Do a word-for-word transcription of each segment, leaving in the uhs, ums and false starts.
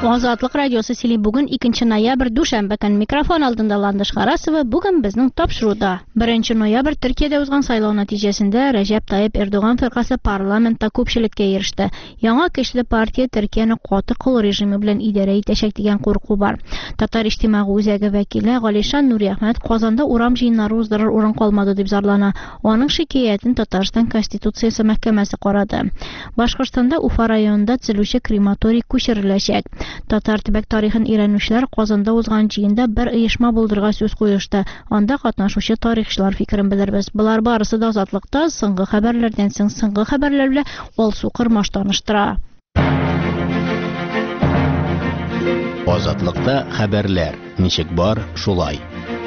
Азатлык радиосы сили бүген икенче ноябрь дүшәмбе көн микрофон алдында Ландыш Харасова бүген безнең тапшыруда. беренче ноябрь Төркиядә узган сайлау нәтиҗәсендә Рәҗәп Таyyip Эрдоган фиркасы парламентта күпчелеккә иреште. Яңа көчле партия Төркияне каты кол режиме белән идарә итәчәк дигән курку бар. Татар иҗтимагый үзәге вәкиле Галишан Нуриәхмәт Казанда урам җыеннары уздырыр урын калмады дип зарлана. Аның шикаятен Татарстан Конституциясе мәхкәмәсе карады. Башкортстанда Уфа районында төзелүче крематорий күчереләчәк. Татар төбәк тарихын өйрәнүчеләр Казанда узган җыенда бер оешма булдырырга сүз куешты. Анда катнашучы тарихчылар фикерен белербез. Булар барысы да Азатлыкта соңгы хәбәрләрдән соң соңгы хәбәрләр белән Алсу Кырмаш таныштыра. Азатлыкта хәбәрләр. Ничек бар, шулай.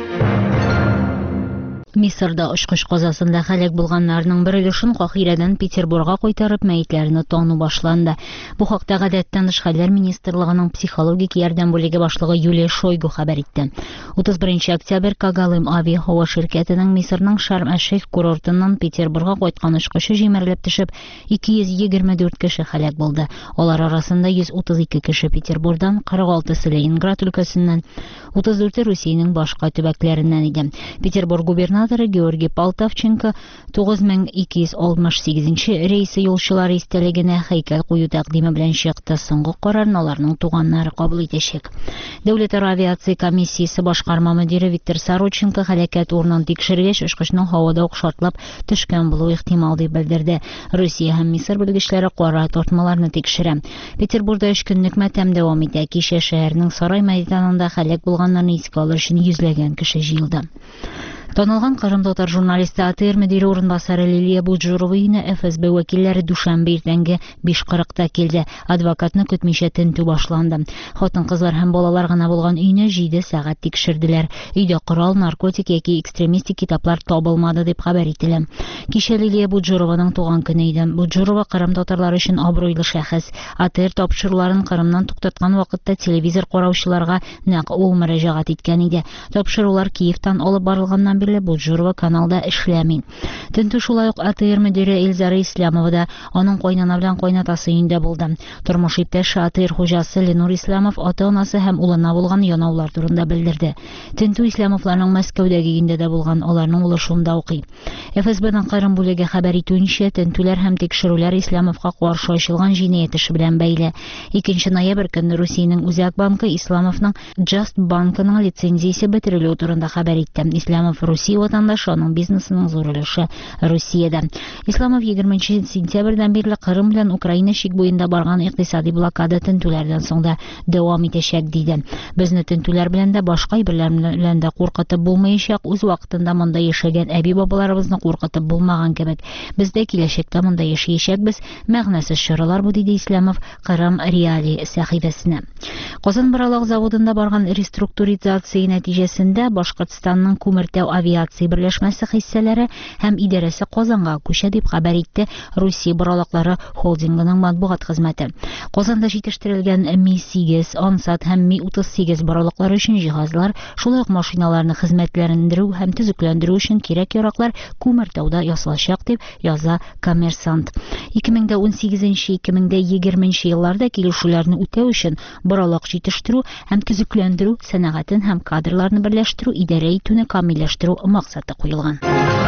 Мисырда очкыч казасында хәлак булганнарның бер өлешен Кахирадән Петербургга кайтарып мәетләрне тану башланды. Бу хакта Гадәттән тыш хәлләр министрлыгының психологик ярдәм бүлеге башлыгы Юлия Шойгу хәбәр итте. утыз беренче октябрь Кагалым авиа һава ширкәтенең Мисырның Шарм-әш-Шейх курортыннан Петербургга кайткан очкычы җимерелеп төшеп, ике йөз егерме дүрт кеше хәлак булды. Алар арасында йөз утыз ике кеше Петербургдан, кырык алтысы Ленинград өлкәсеннән, утыз дүрте Русиянең башка төбәкләреннән иде. Петербург губернаторы Георгий Полтавченко тугыз мең ике йөз алтмыш сигезенче рейсы юлчылары истәлегенә һәйкәл кую тәкъдиме белән чыкты. Соңгы карарны аларның туганнары кабул итәчәк. Дәүләтара авиация комиссиясе башкарма мөдире Виктор Сороченко хәлакәт урынын тикшергәч, очкычның һавада ук шартлап төшкән булуы ихтимал дип белдерде. Русия һәм Мисыр белгечләре кара тартмаларны тикшерә. Петербургда өч көнлек матәм дәвам итә. Кичә шәһәрнең Сарай мәйданында хәлак булганнарны искә алыр өчен йөзләгән кеше җыелды. Танылган Кырым татар журналисты АТР мөдире урынбасары Лилия Буджурова өенә ФСБ вәкилләре дүшәмбе иртәнге биш кырыкта килде. Адвокатны көтмичә тентү башланды. Хатын-кызлар һәм балалар гына булган өйне җиде сәгать тикшерделәр. Өйдә корал, наркотик яки экстремистик китаплар табылмады дип хәбәр ителә. Кичә Лилия Буджурованың туган көне иде. Буджурова Кырым татарлары өчен абруйлы шәхес. АТР тапшыруларын Кырымнан туктаткан вакытта телевизор караучыларга нәкъ ул мөрәҗәгать иткән иде. Тапшырулар Киевтан алып барылганнан Буджурова каналда эшләми. Тентү шулай ук АТР мөдире Илзара Исламова да аның кайнана белән кайнатасы өендә булды. Тормыш иптәше АТР хуҗасы Ленур Исламов ата-анасы һәм улына булган янаулар турында белдерде. Тентү Исламовларның Мәскәүдәге өендә дә булган, аларның улы шунда укый. ФСБның Кырым бүлеге хәбәр итүенчә, тентүләр һәм тикшерүләр Исламовка каршы ачылган җинаять эше белән бәйле. икенче ноябрь көнне Русиянең Үзәк банкы Исламовның Just банкының лицензиясе бетерелү турында хәбәр итте. Исламов Русия ватандашы, аның бизнесының зур өлеше Русиядә. Исламов егерменче сентябрьдән бирле Кырым белән Украина чик буенда барган икътисади блокада тентүләрдән соң да дәвам итәчәк диде. Безне тентүләр белән дә башка әйберләр белән дә куркытып булмаячак, үз вакытында монда яшәгән әби-бабаларыбызны куркытып булмаган кебек. Без дә киләчәктә монда яшәячәкбез. Мәгънәсез чаралар бу, диде Исламов Кырым Реали сәхифәсенә. Казан Боралак заводында барган реструктуризация нәтиҗәсендә Башкортстанның Күмертау авиация берләшмәсе хиссәләре һәм идарәсе Казанга күчә дип хәбәр итте Русия Боралаклары холдингының матбугат хезмәте. Казанда җитештерелгән Ми сигез, Ансат һәм Ми утыз сигез боралаклары өчен җиһазлар, шулай ук машиналарны хезмәтләндерү һәм төзекләндерү өчен кирәк-яраклар Күмертауда ясалачак дип яза Коммерсант. ике мең дә унсигезенче - ике мең дә егерменче елларда килешүләрне үтәү өчен боралак җитештерү һәм төзекләндерү сәнәгатен һәм кадрларны берләштерү, идарә итүне камилләштерү максаты куелган.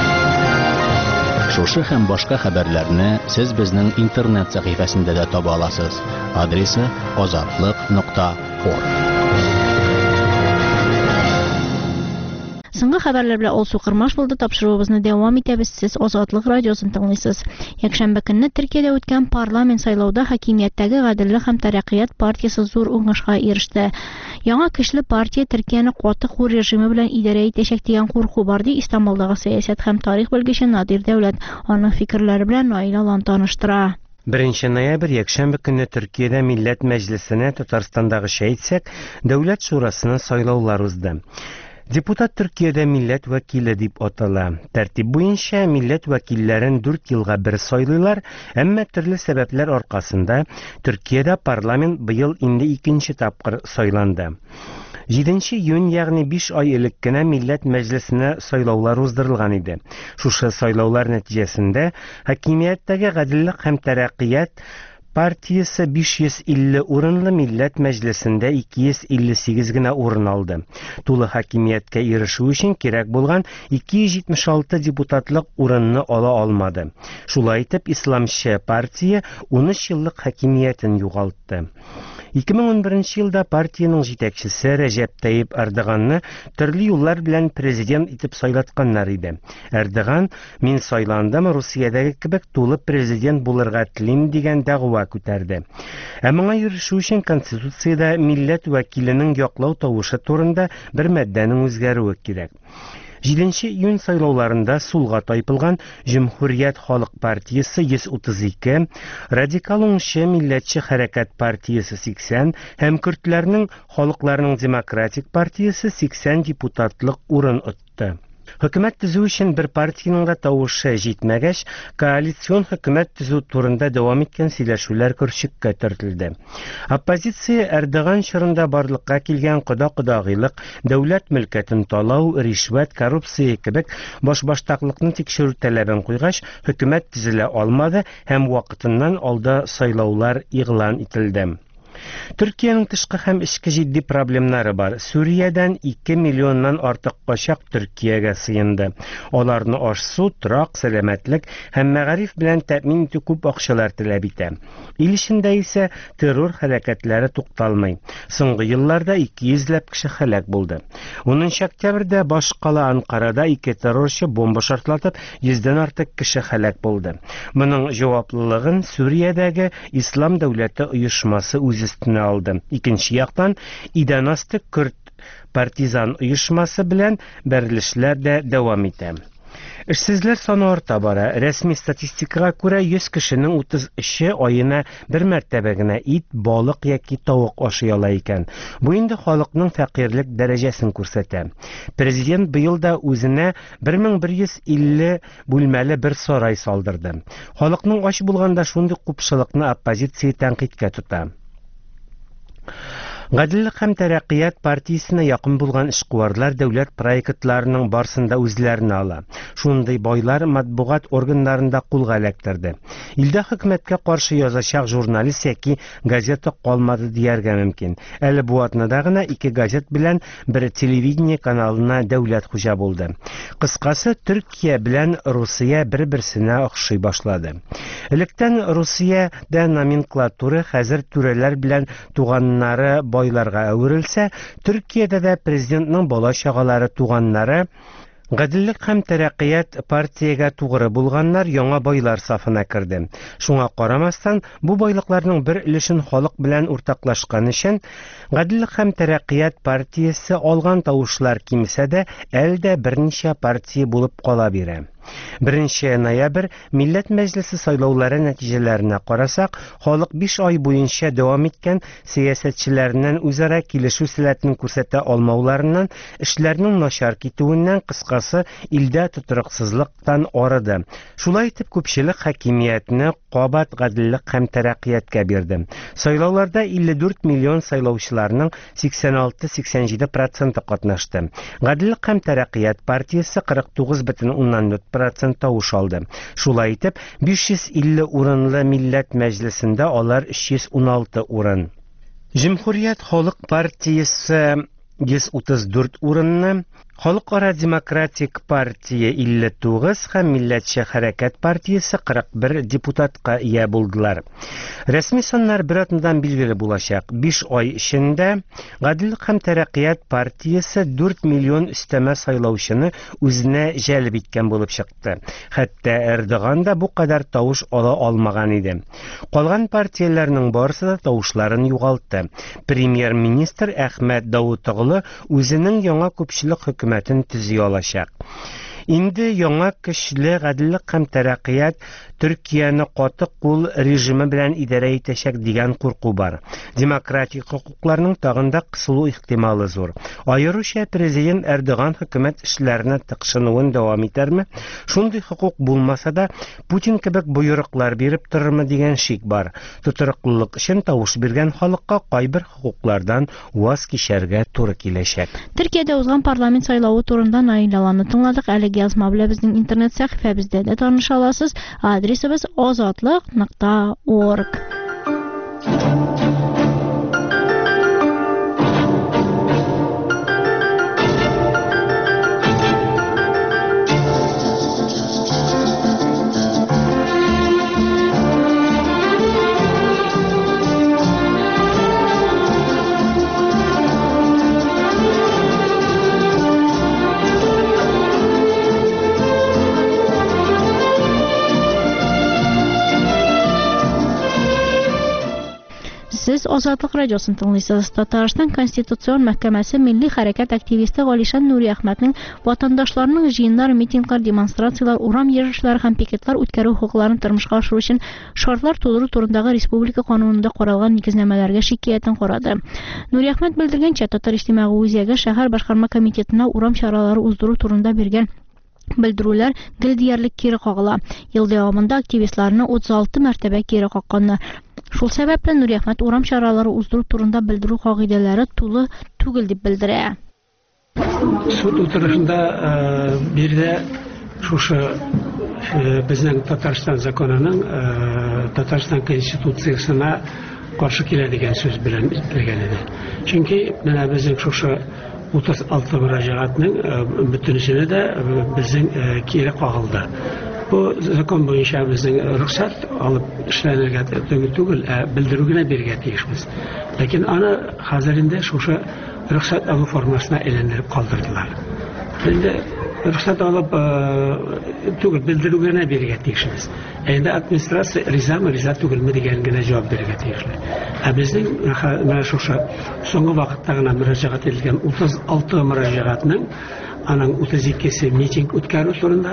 Шушы һәм башка хәбәрләрне сез безнең интернет сәхифәсендә дә таба аласыз. Адресы азатлык нокта орг. Соңгы хәбәрләр белән Алсу Кырмаш булды. Тапшыруыбызны дәвам итәбез. Сез Азатлык радиосын тыңлыйсыз. Якшәмбе көнне Төркиядә үткән парламент сайлауда хакимияттәге Гаделлек һәм Тәрәккыят партиясы зур уңышка иреште. Яңа көчле партия Төркияне каты хур режиме белән идарә итәчәк дигән курку бар, ди Истанбулдагы сәясәт һәм тарих белгече Надир Дәүләт. Аның фикерләре белән Наил Алан таныштыра. беренче ноябрь якшәмбе көнне Төркиядә Милләт Мәҗлесенә Татарстандагыча әйтсәк, Дәүләт шурасына сайлаулар узды. Депутат Төркиядә милләт вәкиле дип атала. Тәртип буенча милләт вәкилләрен дүрт елга бер сайлыйлар, әмма төрле сәбәпләр аркасында Төркиядә парламент быел инде икенче тапкыр сайланды. җиденче июнь, ягъни биш ай элек кенә Милләт Мәҗлесенә сайлаулар уздырылган иде. Шушы сайлаулар нәтиҗәсендә хакимияттәге Гаделлек һәм Тәрәккыят партиясы биш йөз илле урынлы Милләт Мәҗлесендә ике йөз илле сигез генә урын алды. Тулы хакимияткә ирешү өчен кирәк булган ике йөз җитмеш алты депутатлык урынны ала алмады. Шулай итеп, Исламчы партия ун өч еллык хакимиятен югалтты. ике мең ун беренче елда партияның җитәкчесе Рәҗәп Тайип Эрдоганны төрле юллар белән президент итеп сайлатканнар иде. Эрдоган: "Мин сайландым, Русиядәге кебек тулы президент булырга телим" дигән дәгъва күтәрде. Ә моңа ирешү өчен Конституциядә милләт вәкиленең яклау тавышы турында бер маддәнең үзгәрүе кирәк. җиденче июнь сайлауларында сулга тайпылган Җөмһүрият халык партиясы йөз утыз ике, Радикал уңчы Милләтче хәрәкәт партиясы сиксән һәм Көрдләрнең халыкларның демократик партиясы сиксән депутатлык урын отты. Хөкүмәт төзү өчен бер партияның да тавышы җитмәгәч, коалицион хөкүмәт төзү турында дәвам иткән сөйләшүләр көрчеккә төртелде. Оппозиция Эрдоган чорында барлыкка килгән кода-кодагыйлык, дәүләт мөлкәтен талау, ришвәт, коррупция кебек башбаштаклыкны тикшерү талабын куйгач, хөкүмәт төзелә алмады һәм вакытыннан алда сайлаулар игълан ителде. Төркиянең тышкы һәм ичке җитди проблемнары бар. Сүриядән ике миллионнан артык качак Төркиягә сыенды. Аларны аш-су, торак, сәламәтлек һәм мәгариф белән тәэмин итү күп акчалар таләп итә. Ил эчендә исә террор хәрәкәтләре тукталмый. Соңгы елларда ике йөзләп кеше һәлак булды. унынчы октябрьдә башкала Анкарада ике террорчы бомба шартлатып, йөздән артык кеше һәлак булды. Моның җаваплылыгын Сүриядәге Ислам дәүләте оешмасы үзе üstüne aldı. İkinci яктан, İdanasты Күрд партизан оешмасы белән берлешләр дә дәвам итә. Эшсезләр саны арта бара. Рәсми статистикага күрә йөз кешенең утыз өче аена бер мәртәбә генә ит, балык яки тавык ашый ала икән. Бу инде халыкның фәкыйрлек дәрәҗәсен күрсәтә. Президент быел да үзенә бер мең бер йөз илле бүлмәле бер сарай салдырды. Халыкның ач булганда шундый купшылыкны оппозиция тәнкыйтькә тота. Гаделлек һәм Тәрәккыят партиясенә якын булган эшкуарлар дәүләт проектларының барсында үзләренә ала. Шундый байлар матбугат органнарында кулга эләктерде. Илдә хөкүмәткә каршы язачак журналист яки газета калмады дияргә мөмкин. Әле бу атнада гына ике газет белән бер телевидение каналына дәүләт хуҗа булды. Кыскасы, Төркия белән Русия бер-берсенә охшый башлады. Электән Русиядә номенклатура хәзер түрәләр белән туганнары байларга әверелсә, Төркиядә дә президентның бала-чагалары туганнары, Гаделлек һәм Тәрәккыят партиягә тугры булганнар яңа байлар сафына керде. Шуңа карамастан, бу байлыкларның бер өлешен халык белән уртаклашкан өчен, Гаделлек һәм Тәрәккыят партиясе алган тавышлар кимсә дә, әлдә берничә партия булып кала бирә. беренче ноябрь Милләт Мәҗлесе сайлаулары нәтиҗәләренә карасак, халык биш ай буенча дәвам иткән сәясәтчеләрнең үзара килешү сәләтен күрсәтә алмауларыннан, эшләрнең начар китүеннән, кыскасы, илдә тотрыксызлыктан арыды. Шулай итеп, күпчелек хакимиятне кабат Гаделлек һәм Тәрәккыяткә бирде. Сайлауларда илле дүрт миллион сайлаучыларның сиксән алты - сиксән җиде проценты катнашты. Гаделлек һәм Тәрәккыят партиясе кырык тугыз бөтен уннан дүрт процент тавыш алды. Шулай итеп, биш йөз илле урынлы Милләт Мәҗлесендә алар өч йөз ун алты урын. Җөмһүрият халык партиясе йөз утыз дүрт урынны, Халыкара демократик партия илле тугыз һәм Милләтче хәрәкәт партиясе кырык бер депутатка ия булдылар. Рәсми саннар бер атнадан билгеле булачак. биш ай эчендә Гаделлек һәм Тәрәккыят партиясе дүрт миллион өстәмә сайлаучыны үзенә җәлеп иткән булып чыкты. Хәтта Эрдоган да бу кадәр тавыш ала алмаган иде. Калган партияләрнең барысы да тавышларын югалтты. Премьер-министр Әхмәт Давутоглы үзенең яңа күпчелек хөкүмәтен төзи алачак. Инде яңа көчле Гаделлек һәм Тәрәккыят Төркияне каты кул режимы белән идарә итәчәк дигән курку бар. Демократик хукукларның тагында кысылу ихтималы зур. Аеруча президент Эрдоган хөкүмәт эшләренә тыкшынуын дәвам итәрме? Шундый хукук булмаса да, Путин кебек буйрыклар биреп торырмы дигән шик бар. Тутырыклылык өчен тавыш биргән халыкка кайбер хукуклардан ваз кичәргә туры киләчәк. Төркиядә узган парламент сайлауы турында Наилаланы тыңладык. Әлеге язма белән безнең интернет сәхифәбездә дә таныша аласыз. Адресыбыз озатлык нокта орг. Siz Ozodlik radiosini dinləyirсез. Tataristan Konstitutsion Məhkəməsi Milli Hərəkət aktivisti Alişan Nuri Əhmədin vatandaşlarının jiyinlər, mitinqlər, demonstrasiyalar, uram yığışları һәм piketlər үткәрү hüquqlarını tırmışqa aşırı üçün şartlar toluru turundагы республика канунында каралган нигезнәмәләргә шикаятен карады. Nuri Əhməd белдергәнчә, Татар иҗтимагый үзәге шәһәр башкарма комитетына урам чаралары уздыру турында биргән белдерүләр гел диярлек кире кагыла. Ел дәвамында активистларны утыз алты мәртәбә кире какканнар. Шул сәбәпле Нури Әхмәт урам чаралары уздыру турында белдерү кагыйдәләре тулы түгел дип белдерә. Суд утырышында бирдә шушы безнең Татарстан законының Татарстан конституциясына каршы килә дигән сүз белән әйтелгән иде. Чөнки менә безнең шушы утыз алты мөрәҗәгатьнең бөтенесенә дә безнең кире кагылды. Bu закон буенча безнең рөхсәт алып эшләнергә түгел, белдерү генә бирергә тиешбез. Ләкин аны хәзер инде шушы рөхсәт алу формасына әйләндереп калдырдылар. Инде рөхсәт алып түгел, белдерү генә бирергә тиешбез. Әйдә администрация ризамы, риза түгелме дигән генә җавап бирергә тиешле. Ә безнең менә шушы соңгы вакытта гына мөрәҗәгать ителгән утыз алты мөрәҗәгатьнең аның утыз икесе митинг үткәрү турында,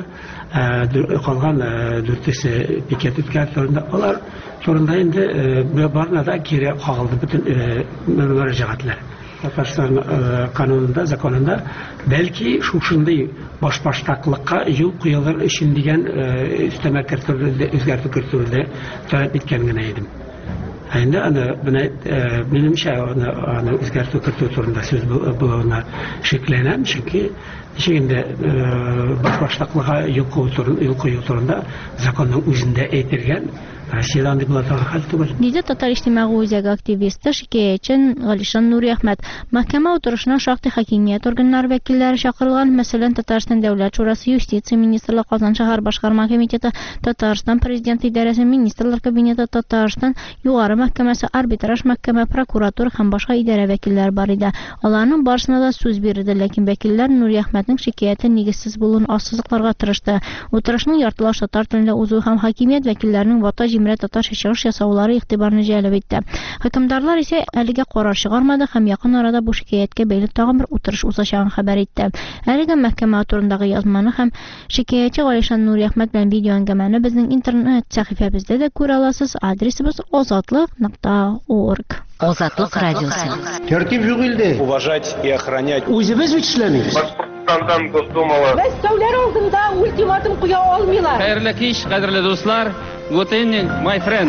калган дүртесе пикет үткәрү турында, алар турында инде барына да кире кагылды бөтен мөрәҗәгатләр. Татарстан канунында, законында бәлки шушындый башбаштаклыкка юл куялар өчен дигән өстәмә кертүләрдә үзгәртү кертүләрдә таләп иткән генә идем. Әйдә аны минемчә аны үзгәртү кертү турында сүз булуына шикләнәм, чөнки Шегенде башбаштаклыга юл кую турында законның үзендә әйтелгән. Россиядан дип булган хәл түгел. Диде Татар иҗтимагый үзәге активисты шикаятчы Алишан Нури Әхмәт. Мәхкәмә утырышына шактый хакимият органнары вәкилләре чакырылган. Мәсәлән, Татарстан Дәүләт шурасы, Юстиция министрлыгы, Казан шәһәр башкарма комитеты, Татарстан президент идарәсе, министрлар кабинеты, Татарстан югары мәхкәмәсе, арбитраж мәхкәмә, прокуратура һәм башка идарә вәкилләре бар иде. Аларның барысына да сүз бирде, ләкин вәкилләр Нури Әхмәтнең шикаятен нигезсез булуын ассызыкларга тырышты. Утырышның яртылаш татар телендә узуы һәм хакимият вәкилләренең вата җимрә татарча чыгыш ясаулары игътибарны җәлеп итте. Хөкемдарлар исә әлегә карар чыгармады һәм якын арада бу шикаяткә бәйле тагын бер утырыш узачагын хәбәр итте. Әлегә мәхкәмә турындагы язманы һәм шикаятчы Алишан Нури Әхмәт белән видео әңгәмәне безнең интернет сәхифәбездә дә күрә аласыз. Адресыбыз озатлык нокта орг. Озатлык радиосы. Тәртип юк илдә. Уважать и охранять. Үзебез бит эшләмибез. Башкортстандан Госдумалы. Мәскәүләр алдында ультиматум куя алмыйлар. Хәерле кич, кадерле дуслар. Good evening, my friend.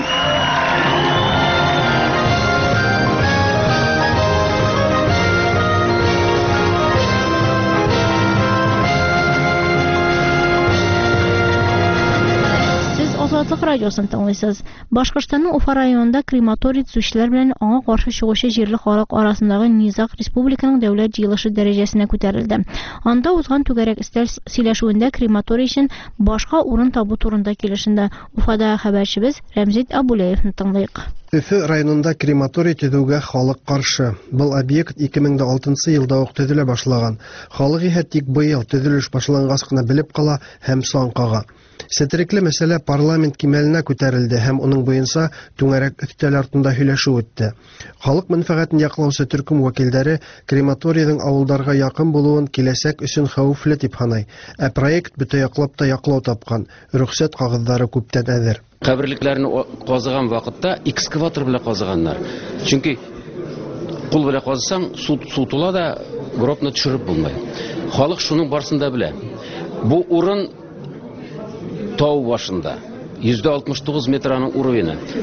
Озатлык радиосын тыңлыйсыз. Башкортстанның Уфа районында крематорий төзүчеләр белән аңа каршы чыгучы җирле халык арасындагы низак республиканың дәүләт җыелышы дәрәҗәсенә күтәрелде. Анда узган түгәрәк өстәл сөйләшүендә крематорий өчен башка урын табу турында килешенде. Уфада хәбәрчебез Рәмзит Абулеевны тыңлыйк. Уфа районында крематорий төзүгә халык каршы. Был объект ике мең алтынчы елда ук төзелә башлаган. Халык иһә тик быел төзелеш башлангач кына белеп кала һәм сан кага. Сәтерекле мәсьәлә парламент кимәленә күтәрелде һәм уның буенча түңәрәк өстәл артында һөйләшү үтте. Халык мәнфәгатен яклаучы төркем вәкилләре крематорийның авылларга якын булуын киләсәк өчен хәвефле дип саный. Ә проект бөтә яклап та яклау тапкан. Рөхсәт кагызлары күптән әзер. Каберлекләрне казыган вакытта экскаватор белән казыганнар. Чөнки кул белән казысаң, су су тула да гробны төшереп булмый. Халык шуның барсында белә. Бу урын тау башында. йөз алтмыш тугыз метраның уровені.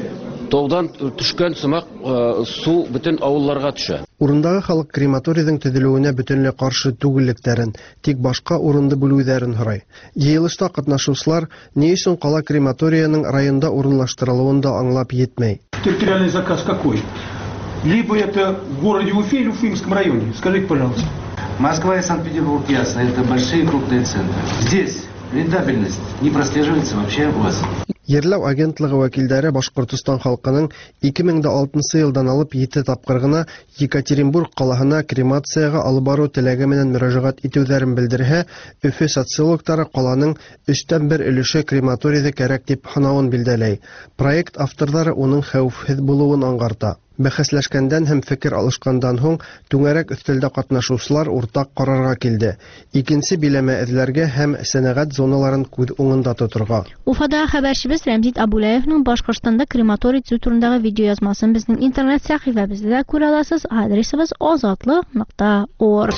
таудан төшкән сымак су бөтен авылларга төшә. Урындагы халык крематорийның төзелүенә бөтенләй каршы түгеллекләрен, тик башка урынды бүлүләрен сорый. Җыелышта катнашучылар ни өчен кала крематорияның районда урынлаштырылуын да аңлап йетмәй. Территориальный заказ какой? Либо это в городе Уфе или в Уфимском районе. Скажите, пожалуйста. Москва и Санкт-Петербург, ясно, это большие крупные центры. Здесь рентабельность не прослеживается вообще у вас. Ерләү агентлыгы вәкилләре Башкортстан халкының ике мең алтынчы елдан алып җиде тапкыр гына Екатеринбург калаһына кремацияга алып бару теләге менән мөрәҗәгать итүләрен белдерһә, Өфе социологтары каланың өчтән бер өлеше крематорийда кирәк дип санавын билдәләй. Проект авторлары уның хәвефсез булуын аңгарта. Бәхәсләшкәндән һәм фикер алышкандан һуң түңәрәк өстәлдә катнашучылар уртак карарга килде. Икенче биләмә эзләргә һәм сәнәгать зоналарын күз уңында тотырга. Уфада хәбәрчебез Рәмзит Абулаевның Башкортстанда крематорий төзү турындагы видеоязмасын безнең интернет сәхифәбездә күрә аласыз. Адресыбыз азатлык нокта орг.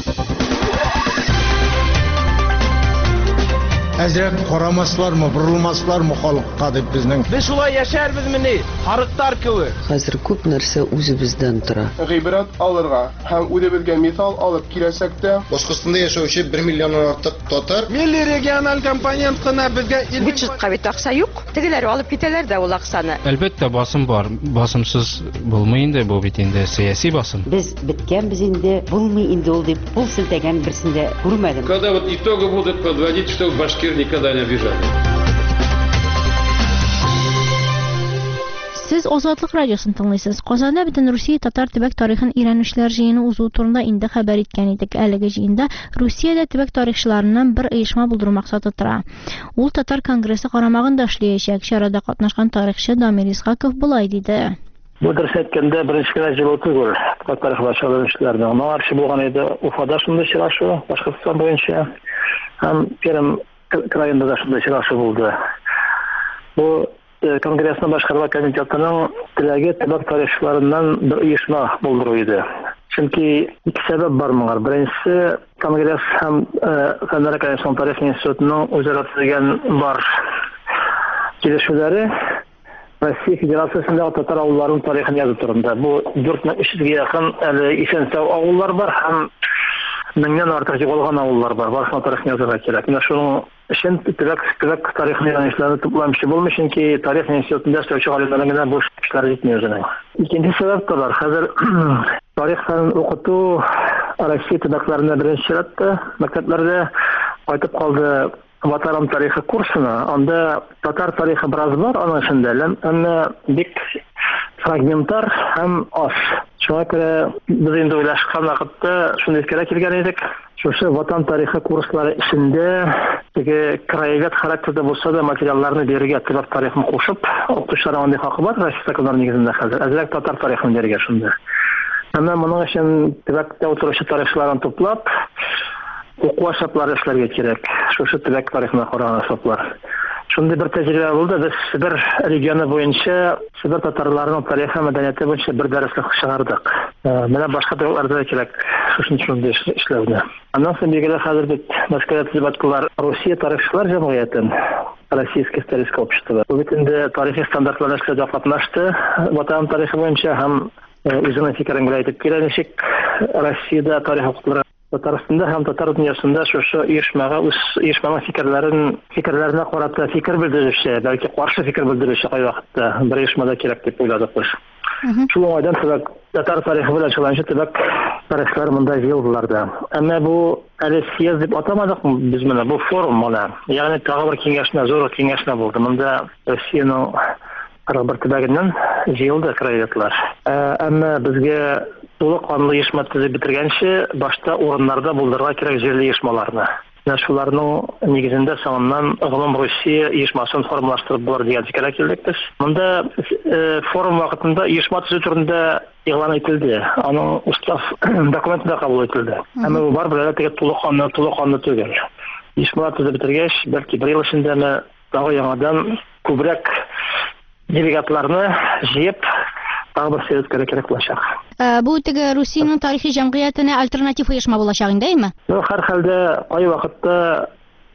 Әзрәк карамаслармы, борылмаслармы халыкка дип безнең. Без шулай яшәрбез мени, харыктар кебек. Хәзер күп нәрсә үзебездән тора. Гыйбрат алырга һәм үзебезгә мисал алып киләсәк тә, Башкортстанда яшәүче бер миллионнан артык татар. Милли региональ компонент кына безгә Бюджетка бит акча юк. Тегеләр алып китәләр дә ул акчаны. Әлбәттә басым бар. Басымсыз булмый инде бу бит инде сиясәт басым. Без биткәнбез инде, булмый инде ул дип кул селтәгән берсендә күрмәдем. Когда вот итоги будут подводить, что башкир никогда не обижали. Сез Азатлык радиосын тыңлыйсыз. Казанда бөтен Русия татар төбәк тарихын өйрәнүчеләр җыены узу турында инде хәбәр иткән идек. Әлеге җыенда Русиядә төбәк тарихчыларыннан бер оешма булдыру максаты тора. Ул татар конгрессы карамагында эшләячәк. Чарада катнашкан тарихчы Дамир Исхаков булай диде. Бу дөрес әйткәндә беренче генә җылы түгел. Татар тарихчыларының моңарчы булган иде. Уфада шундый чырашу, Башкортстан буенча һәм Пермь краенда да шундый чырашу булды. Бу Конгрессның башкарма комитетының теләге төбәк тарихчыларыннан бер оешма булдыру иде. Чөнки ике сәбәп бар моңар. Беренчесе, Конгресс һәм Фәннәр Комиссиясының тарих институтының үзара төзегән бар килешүләре Россия Федерациясендәге татар авылларының тарихын язу турында. Бу дүрт мең өч йөзгә якын әле исән-сау авыллар бар һәм меңнән артык югалган авыллар бар. Барысына тарихын язарга кирәк. Менә шуның өчен төбәк төбәк тарихын өйрәнүчеләрне тупламчы булмый, чөнки тарих институтында эшләүче галимнәрнең генә буш кешеләр җитмәй үзенең. Икенче сәбәп бар. Хәзер тарихын укыту Россия төбәкләрендә беренче чиратта мәктәпләрдә кайтып калды. Ватарам тарихы курсына, анда татар тарихы бераз бар, аның эчендә, әмма бик фрагменттар һәм аз. Шуңа күрә без инде уйлашкан вакытта шуны искәрә килгән идек. Шушы ватан тарихы курслары эчендә теге краевед характерда булса да материалларны бирергә, төбәк тарихын кушып, укучыларга андый хакы бар, Россия законнары нигезендә хәзер. Әзрәк татар тарихын бирергә шунда. Әмма моның өчен төбәктә утыручы тарихчыларны туплап, уку ашаплары эшләргә кирәк. Шушы төбәк тарихына караган ашаплар. Шундый бер тәҗрибә булды. Без Себер регионы буенча, Себер татарларының тарихы, мәдәнияте буенча бер дәреслек чыгардык. Менә башка төбәкләрдә кирәк шушы шундый эшләүне. Аннан соң билгеле хәзер бит Москвада төзеп атканнар Россия тарихчылар җәмгыятен, Российское историческое общество. Бу бит инде тарихи стандартларны эшләүдә катнашты. Ватан тарихы буенча һәм үзенең фикерен белә әйтеп килә, ничек Россиядә тарих укытылыр. Татарстанда һәм татар дөньясында шушы оешмага үз оешманың фикерләрен фикерләренә карата фикер белдерүче, бәлки каршы фикер белдерүче кай вакытта бер оешмада кирәк дип уйладык без. Шул уңайдан төбәк татар тарихы белән шулайча төбәк тарихчылар монда җыелдылар да. Әмма бу әле съезд дип атамадык без менә бу форум моны. Ягъни тагы бер киңәшмә, зур киңәшмә булды. Монда Россиянең кырык бер төбәгеннән җыелды краеведлар. Әмма безгә тулы канлы оешма төзеп бетергәнче башта урыннарда булдырырга кирәк җирле оешмаларны. Менә шуларның нигезендә соңыннан Гомум Россия оешмасын формалаштырып булыр дигән фикергә килдек без. Монда форум вакытында оешма төзү турында игълан ителде. Аның устав документында кабул ителде. Әмма бу бар белән теге тулы канлы, тулы канлы түгел. Оешма төзеп бетергәч, бәлки бер ел эчендә тагы яңадан күбрәк делегатларны җыеп тагы бер съезд кирәк булачак. Бу теге Русиянең тарихи җәмгыятенә альтернатив оешма булачак инде, әйме? Һәр хәлдә кай вакытта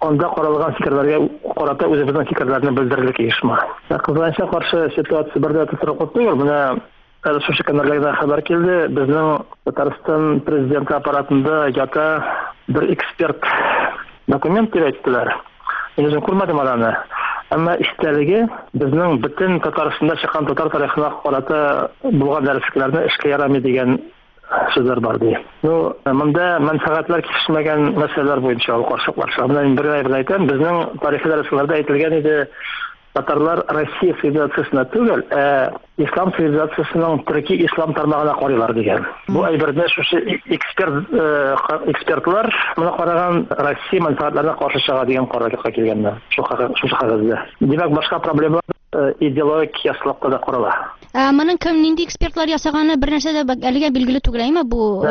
анда каралган фикерләргә карата үзебезнең фикерләрне белдерерлек оешма. Кызганычка каршы ситуация бердә тотрык түгел. Менә әле шушы көннәрдә хәбәр килде. Безнең Татарстан президенты аппаратында ята бер эксперт документ дип әйттеләр. Мин үзем күрмәдем аны. Әмма истәлеге безнең бөтен Татарстанда чыккан татар тарихына карата булган дәресләрне эшкә ярамый дигән сүзләр бар ди. Ну, монда мәнфәгатьләр кисешмәгән мәсьәләләр буенча ул каршылыклар. Шуның бер генә әйтәм, безнең тарихи дәресләрдә әйтелгән иде, татарлар Россия цивилизациясына түгел, ә ислам цивилизациясының төрки ислам тармагына карыйлар дигән. Бу әйберне шушы эксперт экспертлар моны караган Россия мәнфәгатьләренә каршы чыга дигән карарга килгәннәр. Шушы хәзердә. Димәк, башка проблема идеологик ясылыкта да карала. Ә моның кем нинди экспертлар ясаганы бернәрсә дә әлегә билгеле түгел әйме бу?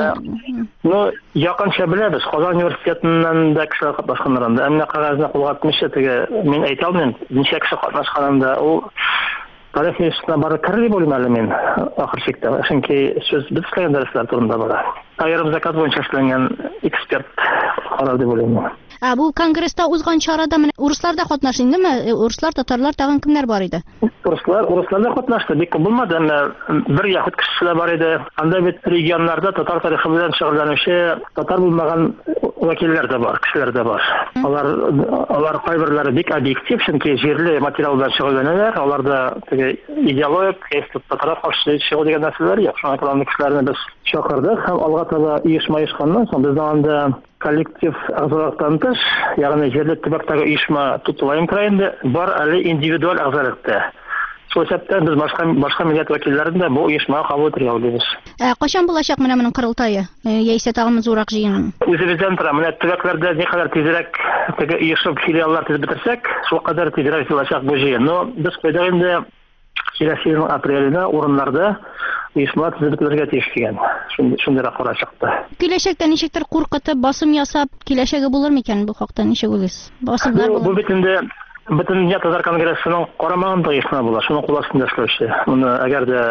Ну, якынча беләбез. Казан университетыннан да кешеләр катнашканнар анда. Әмма кагазны кулгатмыйча теге мин әйтә алмыйм. Ничә кеше катнашканында ул тарих институтына барып керли булмый әле мин ахыр чиктә. Чөнки сүз без кайдан дәресләр турында бара. Аерым заказ буенча эшләнгән эксперт карар дип уйлыйм. А бу конгресста узган чарада менә урыслар да катнашты инде, урыслар, татарлар тагын кемнәр бар иде? Урыслар, урыслар да катнашты. Бик күп булмады, әмма бер яхут кешеләр бар иде. Анда бит регионнарда татар тарихы белән шөгыльләнүче татар булмаган вәкилләр дә бар, кешеләр дә бар. Алар алар кайберләре бик объектив, чөнки җирле материал белән шөгыльләнәләр. Аларда теге идеологик, эстет татар каршы чыгу дигән нәрсәләр юк. Шуңа күрә кешеләрне без чакырдык һәм алга таба оешма оешканнан соң безнең анда коллектив әгъзалыктан тыш, ягъни җирле төбәктәге оешма тутылайым краенда бар әле индивидуаль әгъзалыкта. Шул сәбәптән без башка башка милләт вәкилләрен дә бу оешмага кабул итәргә уйлыйбыз. Ә качан булачак менә моның кырылтае? Яисә тагын зурак җыен? Үзебездән тора, менә төбәкләрдә никадәр тизрәк теге оешып филиаллар төзеп бетерсәк, шул кадәр тизрәк булачак бу җыен. Но без кайда инде киләсе елның апрелендә урыннарда оешма төзеп бетерергә тиеш дигән. Шундыйрак карар чыкты. Киләчәктә ничектер куркытып, басым ясап, киләчәге булыр микән бу хакта ничек уйлыйсыз? Басымнар булыр. Бу бит инде бөтен дөнья татар конгрессының карамагында оешма була. Шуның куластында эшләүче. Моны әгәр дә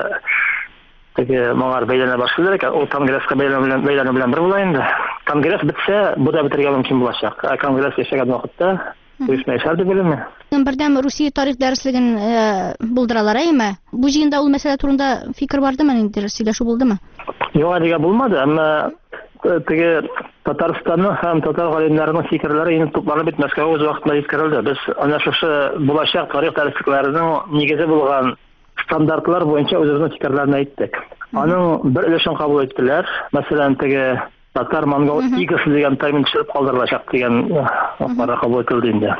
теге моңар бәйләнә башлар икән, ул конгресска бәйләнә белән бәйләнә белән бер була инде. Конгресс бетсә, бу да бетергә мөмкин булачак. Ә конгресс яшәгән вакытта оешма яшәр дип уйлыйм. Бердәм Русия тарих дәреслеген булдыралар әйме? Бу җыенда ул мәсьәлә турында фикер бардымы, инде сөйләшү булдымы? Юк, әлегә булмады, әмма теге Татарстанның һәм татар галимнәренең фикерләре инде тупланып бит Мәскәүгә үз вакытында җиткерелде. Без ана шушы булачак тарих дәресләренең нигезе булган стандартлар буенча үзебезнең фикерләрне әйттек. Аның бер өлешен кабул иттеләр. Мәсәлән, теге татар монгол игесе дигән термин төшереп калдырылачак дигән карар кабул ителде инде.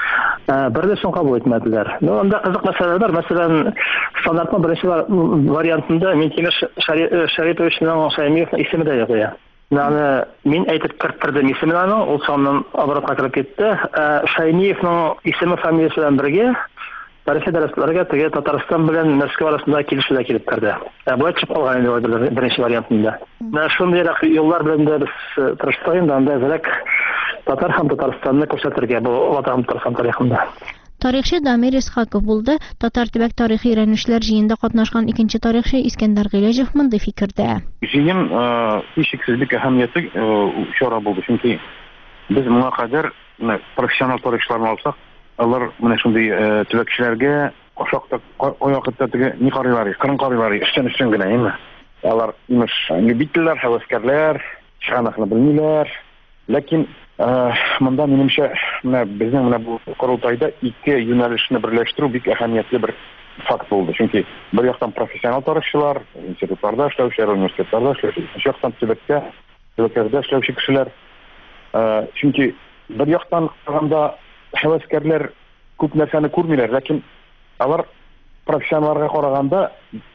Бер өлешен кабул итмәделәр. Ну, анда кызык мәсьәләләр бар. Мәсәлән, стандартның беренче вариантында Минтимер Шариповичның Шаймиевның исеме дә юк. Yani min әйтеп керттердем исемен аның, ул саннан обратка кирип китте. Шаймиевның исеме фамилиясе белән бергә тарихи дәресләргә теге Татарстан белән Мәскәү арасында килешүгә килеп керде. Бу чыгып калган инде беренче вариантында. Менә шундыйрак юллар белән дә без тырыштык инде анда зирәк татар һәм Татарстанны күрсәтергә бу ватан Татарстан тарихында. Тарихчы Дамир Исхаков булды. Татар төбәк тарихи өйрәнүчләр җыенында катнашкан икенче тарихчы Искәндәр Гыйләҗев мондай фикердә. Җыен һичшиксез бик әһәмиятле чара булды, чөнки без моңа кадәр профессиональ тарихчыларны алсак, алар менә шундый төбәкчеләргә ашакта аякытта теге ни карыйлар, кырын карыйлар, эштән эштән генә, әйме? Алар имеш любительләр, хәвәскәрләр, шанахны белмиләр, ләкин монда минемчә менә безнең менә бу корылтайда ике юнәлешне берләштерү бик әһәмиятле бер факт булды. Чөнки бер яктан профессиональ тарихчылар, институтларда эшләүчеләр, университетларда эшләүчеләр, икенче яктан төбәктә, төбәкләрдә эшләүче кешеләр. Чөнки бер яктан караганда хәвәскәрләр күп нәрсәне күрмиләр, ләкин алар профессионалларга караганда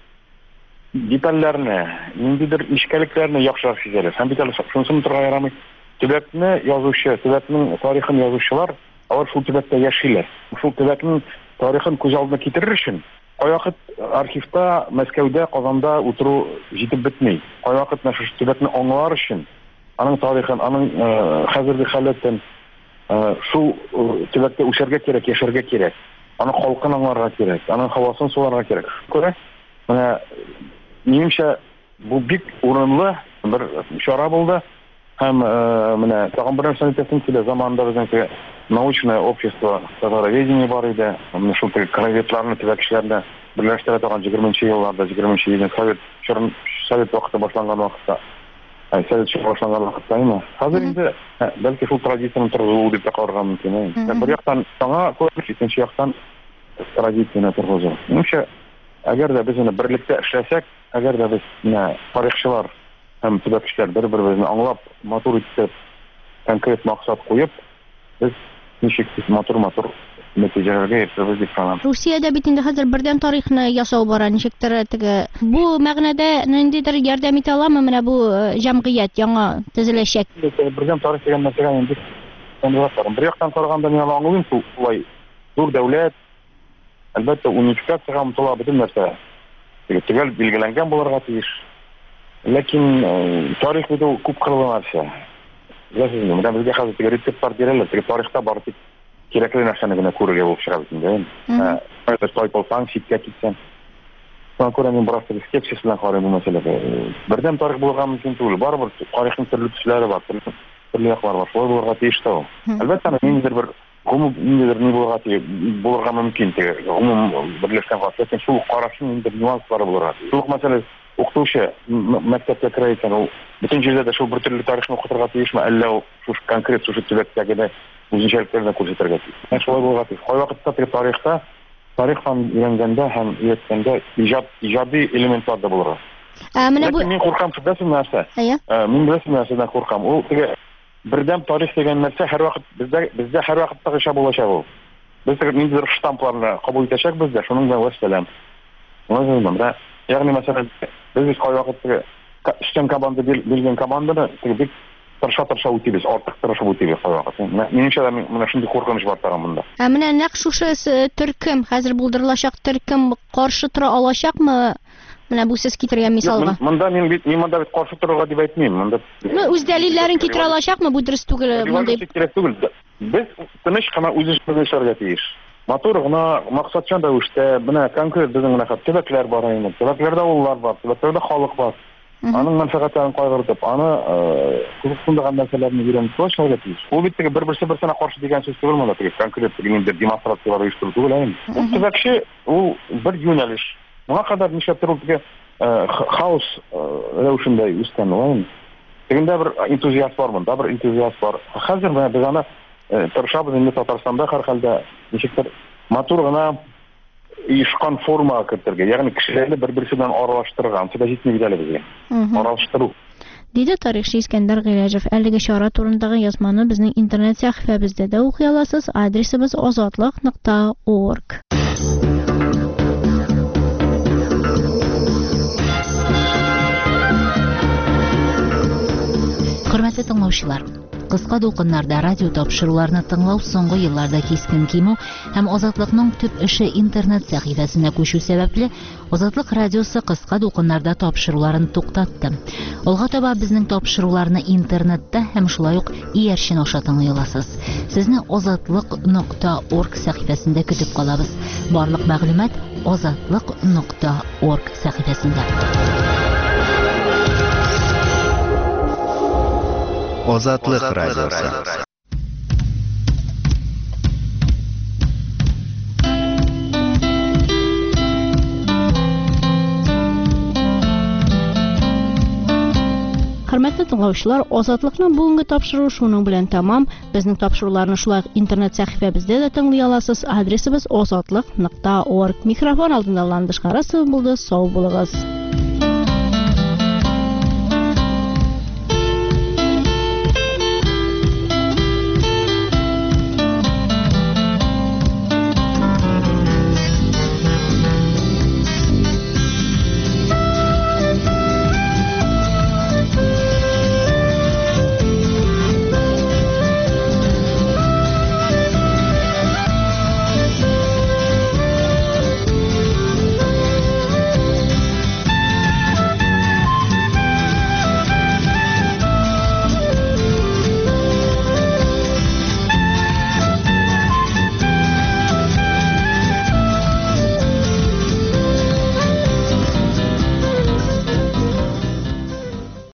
детальләрне, ниндидер нечкәлекләрне яхшырак сизәләр. Һәм бит алар шунысын торга ярамый. Төбәкне язучы, төбәкнең тарихын язучылар, алар шул төбәктә яшиләр. Шул төбәкнең тарихын күз алдына китерер өчен кайвакыт архивта, Мәскәүдә, Казанда утыру җитеп бетми. Кайвакыт шул төбәкне аңлар өчен, аның тарихын, аның хәзерге халәтен шул төбәктә үсәргә кирәк, яшәргә кирәк. Аның халкын аңларга кирәк, аның һавасын суларга кирәк. Күрә? Менә минемчә бу бик урынлы бер чара булды. Һәм менә тагын бер нәрсәне әйтәсем килә, заманында безнең научное общество татароведения бар иде. Менә шул краеведларны төбәкчеләрне берләштерә торган егерменче елларда, егерменче елның совет чорын совет вакыты башланган вакытта, ай совет чоры башланган вакытта име. Хәзер инде бәлки шул традицияне торгызу дип карарга мөмкин. Бер яктан саңа күрсәтү, икенче яктан традицияне торгызу. Менә әгәр дә без аны берлектә эшләсәк, әгәр дә без менә тарихчылар һәм төбәкчеләр бер-беребезне аңлап, матур итеп, конкрет максат куеп, без ничек матур-матур нәтиҗәләргә ирешәбез дип саныйм. Русиядә бит инде хәзер бердәм тарихны ясау бара, ничектер теге. Бу мәгънәдә ниндидер ярдәм итә аламы менә бу җәмгыять яңа төзеләчәк? Бердәм тарих дигән мәсьәлә инде бер яктан караганда мин аңлыйм, шулай зур дәүләт, әлбәттә унификациягә омтыла бөтен нәрсә. Төгәл билгеләнгән булырга тиеш. Ләкин тарих бит ул күп кырлы нәрсә. Ясызмы, менә безгә хәзер теге рецептлар бирәләр, теге тарихта бар тик кирәкле нәрсәне генә күрергә булып чыга бит инде. Ә, тайпылсаң, читкә китсәң. Шуңа күрә мин бераз скепсис белән карыйм бу мәсьәләгә. Бердәм тарих булырга мөмкин түгел. Барыбер тарихның төрле төсләре бар, төрле яклар бар. Шулай булырга тиеш тә ул. Әлбәттә, ниндидер бер гомум ниндидер ни булырга тиеш, булырга мөмкин теге гомум берләшкән вакыт, ләкин шул карашның ниндидер нюанслары булырга. Шул мәсьәлә укытучы мәктәптә керә икән, ул бөтен җирдә дә шул бер төрле тарихны укытырга тиешме, әллә ул шул конкрет шул төбәктәге үзенчәлекләрне күрсәтергә тиеш. Шулай булырга тиеш. Кайвакытта теге тарихта, тарихтан өйрәнгәндә һәм өйрәткәндә иҗат иҗади элементлар да булырга. Менә бу мин куркам шундый нәрсә. Мин бер нәрсәдән куркам. Ул теге бердәм тарих дигән нәрсә һәрвакыт бездә бездә һәрвакыт тагыша булачак ул. Без теге ниндидер штампларны кабул итәчәк бездә, шуның белән вәссәлам. Аңладыңмы? Да. Ягъни мәсәлән, без кайвакыт теге үстән команда билгән команданы теге бик тырыша-тырыша үтибез, артык тырышып үтибез кайвакыт. Минемчә дә менә шундый куркыныч бар тагын монда. Ә менә нәкъ шушы төркем, хәзер булдырылачак төркем каршы тора алачакмы? Менә бу сез китергән мисалга. Монда мин бит мин монда бит каршы торырга дип әйтмим. Монда үз дәлилләрен китерә алачакмы? Бу дөрес түгел монда. Без тыныч кына үзебезне эшләргә тиеш. Матур гына максатчан рәвештә менә конкрет безнең менә төбәкләр бар инде. Төбәкләрдә авыллар бар, төбәкләрдә халык бар. Аның мәнфәгатен кайгыртып, аны кызыксындырган нәрсәләрне өйрәнеп эшләргә тиеш. Ул бит теге бер-берсе берсенә каршы дигән сүз түгел монда, теге конкрет ниндидер демонстрациялар оештыру түгел инде. Төбәкче ул бер юнәлеш. Моңа кадәр нишләптер ул теге хаос рәвешендә үскән ул. Тегендә бер энтузиаст бар монда, бер энтузиаст бар. Хәзер менә без аны тырышабыз инде Татарстанда һәр хәлдә ничектер матур гына ишкан формага кертергә, ягъни кешеләрне бер-берсе белән аралаштырган, суда җитми бит әле безгә. Аралаштыру. Диде тарихчы Искәндәр Гыйләҗев. Әлеге чара турындагы язманы безнең интернет сәхифәбездә дә укый аласыз. Адресыбыз азатлык нокта орг. Хөрмәтле тыңлаучылар, кыска дулкыннарда радио тапшыруларны тыңлау соңгы елларда кискен кимү һәм Азатлыкның төп эше интернет сәхифәсенә күчү сәбәпле Азатлык радиосы кыска дулкыннарда тапшыруларын туктатты. Алга таба безнең тапшыруларны интернетта һәм шулай ук иярчен аша тыңлый аласыз. Сезне азатлык нокта орг сәхифәсендә көтеп калабыз. Барлык мәгълүмат азатлык нокта орг сәхифәсендә. Азатлык радиосы. Хөрмәтле тыңлаучылар, Азатлыкның бүгенге тапшыруы шуның белән тәмам. Безнең тапшыруларны шулай интернет сәхифәбездә дә тыңлый аласыз. Адресыбыз азатлык нокта орг. Микрофон алдында Ландыш Карасов булды. Сау булыгыз.